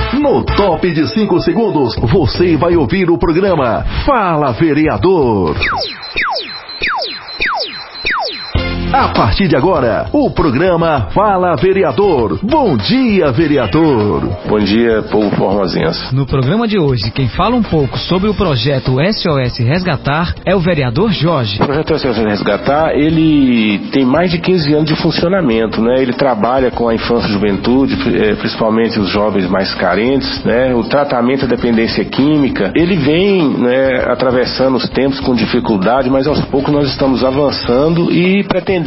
No top de 5 segundos, você vai ouvir o programa Fala Vereador. A partir de agora, o programa Fala Vereador. Bom dia, vereador. Bom dia, povo formosense. No programa de hoje, quem fala um pouco sobre o projeto SOS Resgatar é o vereador Jorge. O projeto SOS Resgatar, ele tem mais de 15 anos de funcionamento, né? Ele trabalha com a infância e juventude, principalmente os jovens mais carentes, né? O tratamento da dependência química. Ele vem, né, atravessando os tempos com dificuldade, mas aos poucos nós estamos avançando e pretendemos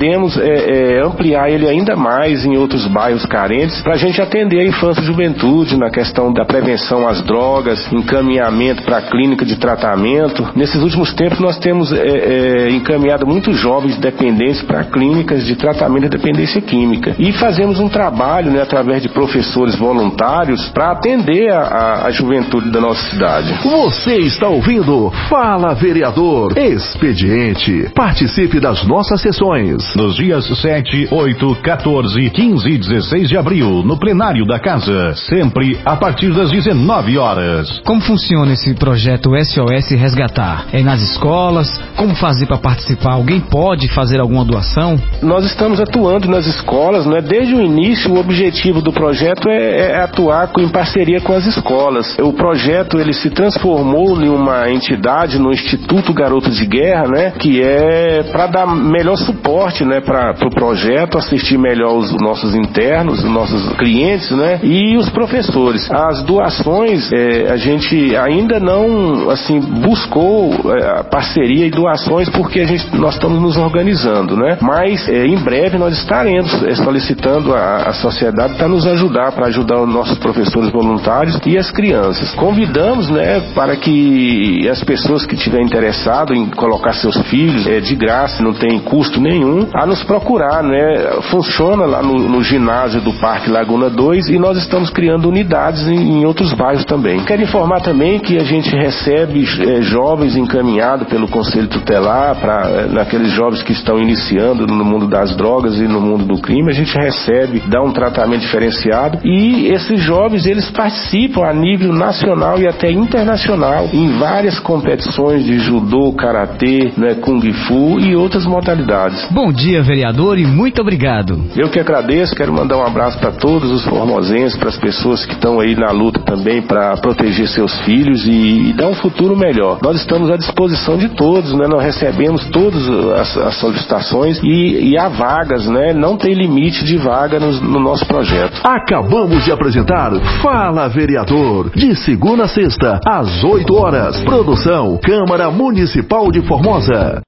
ampliar ele ainda mais em outros bairros carentes para a gente atender a infância e juventude na questão da prevenção às drogas, encaminhamento para a clínica de tratamento. Nesses últimos tempos nós temos encaminhado muitos jovens dependentes para clínicas de tratamento da dependência química e fazemos um trabalho, né, através de professores voluntários para atender a juventude da nossa cidade. Você está ouvindo Fala Vereador Expediente. Participe das nossas sessões. Nos dias 7, 8, 14, 15 e 16 de abril, no plenário da Casa, sempre a partir das 19 horas. Como funciona esse projeto SOS Resgatar? É nas escolas? Como fazer para participar? Alguém pode fazer alguma doação? Nós estamos atuando nas escolas, né? Desde o início, o objetivo do projeto é atuar em parceria com as escolas. O projeto ele se transformou em uma entidade, no Instituto Garotos de Guerra, né? Que é para dar melhor suporte, né, para o projeto, assistir melhor os nossos internos, os nossos clientes, né, e os professores. As doações, a gente ainda não, assim, buscou parceria e doações porque nós estamos nos organizando, né, mas em breve nós estaremos solicitando a sociedade para nos ajudar, para ajudar os nossos professores voluntários e as crianças. Convidamos, né, para que as pessoas que estiverem interessadas em colocar seus filhos de graça, não tem custo nenhum, a nos procurar, né? Funciona lá no ginásio do Parque Laguna 2 e nós estamos criando unidades em outros bairros também. Quero informar também que a gente recebe jovens encaminhados pelo Conselho Tutelar, naqueles jovens que estão iniciando no mundo das drogas e no mundo do crime, a gente recebe, dá um tratamento diferenciado e esses jovens, eles participam a nível nacional e até internacional em várias competições de judô, karatê, né, kung fu e outras modalidades. Bom dia, vereador, e muito obrigado. Eu que agradeço, quero mandar um abraço para todos os formosenses, para as pessoas que estão aí na luta também para proteger seus filhos e dar um futuro melhor. Nós estamos à disposição de todos, né? Nós recebemos todas as solicitações e há vagas, né? Não tem limite de vaga no nosso projeto. Acabamos de apresentar Fala Vereador, de segunda a sexta, às 8 horas. Produção Câmara Municipal de Formosa.